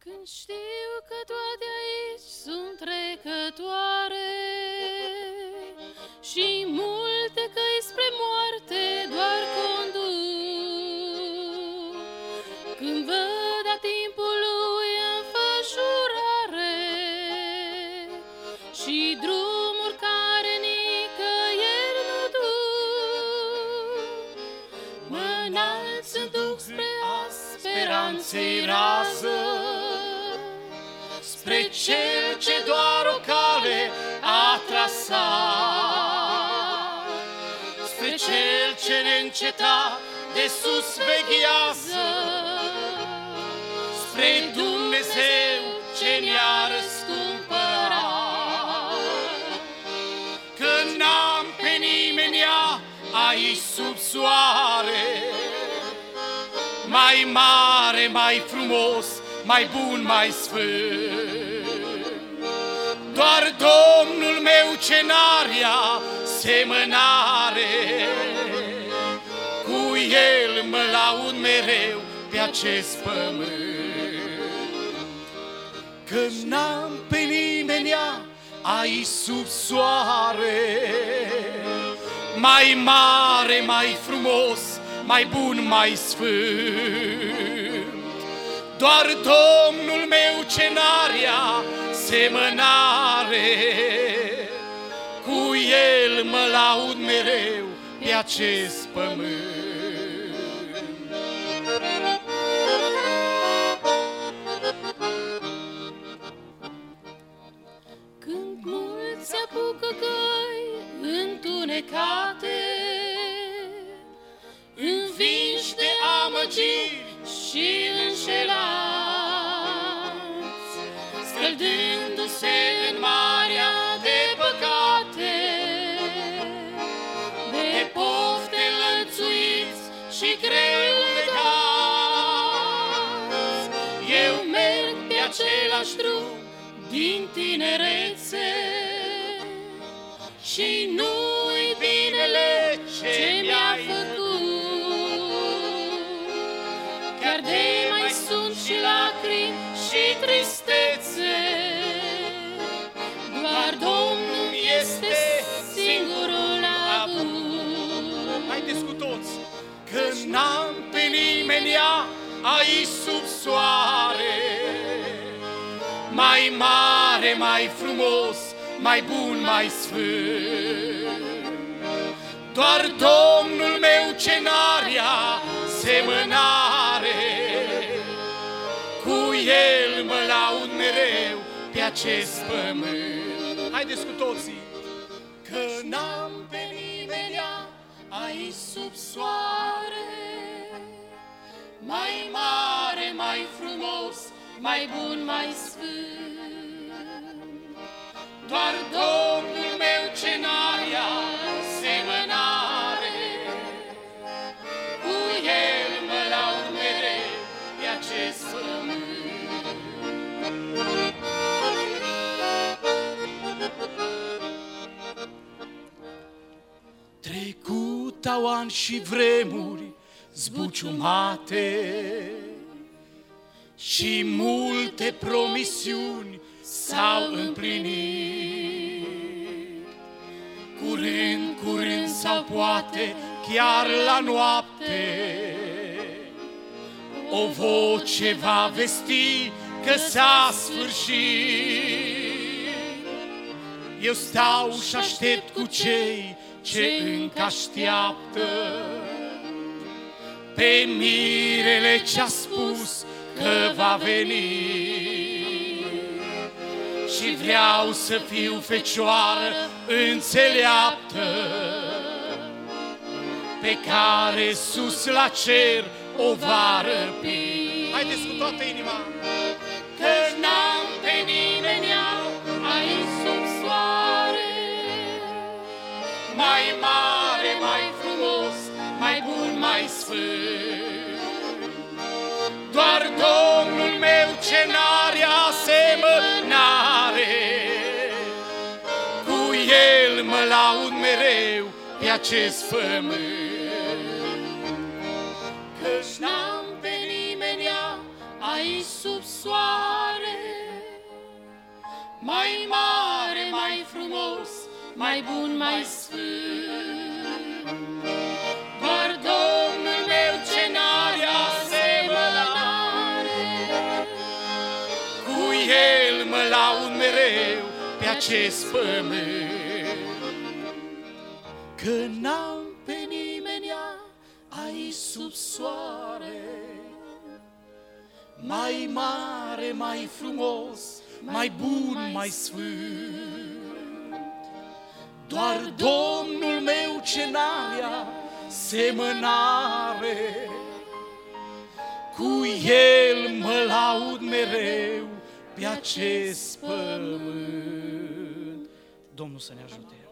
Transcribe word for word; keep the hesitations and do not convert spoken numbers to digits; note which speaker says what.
Speaker 1: Când știu că toate aici sunt trecătoare și multe căi spre moarte doar conduc, când văd a timpului înfășurare și drumuri care nicăieri nu duc, mă înalt să duc spre a speranței rază, spre Cel ce doar o cale a trasat, spre Cel ce neîncetat de sus veghează, spre Dumnezeu ce ne-a răscumpărat. Că n-am pe nimenea aici sub soare, mai mare, mai frumos, mai bun, mai sfânt. Doar Domnul meu ce n-are semănare, cu El mă laud mereu pe acest pământ. Că n-am pe nimenea aici sub soare, mai mare, mai frumos, mai bun, mai sfânt. Doar Domnul meu ce n-are semănare, cu El mă laud mereu pe acest pământ. Când mulți apucă căi întunecate, învinși de amăgiri și înșelați, scăldându-se în marea de păcate, de pofte înlănțuiți și greu legați, eu merg pe același drum din tinerețe și nu-i binele ce mi-a făcut. Chiar de mai sunt și lacrimi și tristețe, doar Domnul este singurul avut. Haideți cu toți! Că n-am pe nimenea aici sub soare, mai mare, mai frumos, mai bun, mai sfânt. Doar Domnul meu ce n-are semănare, cu El mă laud mereu pe acest pământ. Haideți cu toții! Că n-am pe nimenea aici sub soare, mai mare, mai frumos, mai bun, mai sfânt. Doar Domnul meu ce n-are semănare, cu El mă laud mereu pe acest pământ. Trecut au ani și vremuri zbuciumate și multe promisiuni s-au împlinit. Curând, curând sau poate chiar la noapte, o voce va vesti că s-a sfârșit. Eu stau și aștept cu cei ce încă așteaptă pe mirele ce-a spus că va veni. Și vreau să fiu fecioară înțeleaptă, pe care sus la cer o va răpi. Haideți cu toată inima! Că n-am pe nimenea aici sub soare, mai mare, mai frumos, mai bun, mai sfânt. Doar Domnul meu ce n-are asemănare, cu El mă laud mereu pe acest pământ. Că n-am pe nimenea aici sub soare, mai mare, mai frumos, mai bun, mai sfânt. Doar Domnul meu ce n-are asemănare, cu El mă laud mereu pe acest pământ. Că n-am pe nimeni aici sub soare, mai mare, mai frumos, mai bun, mai sfânt. Doar Domnul meu ce n-are asemănare, cu El mă laud mereu pe acest pământ. Domnul să ne ajute.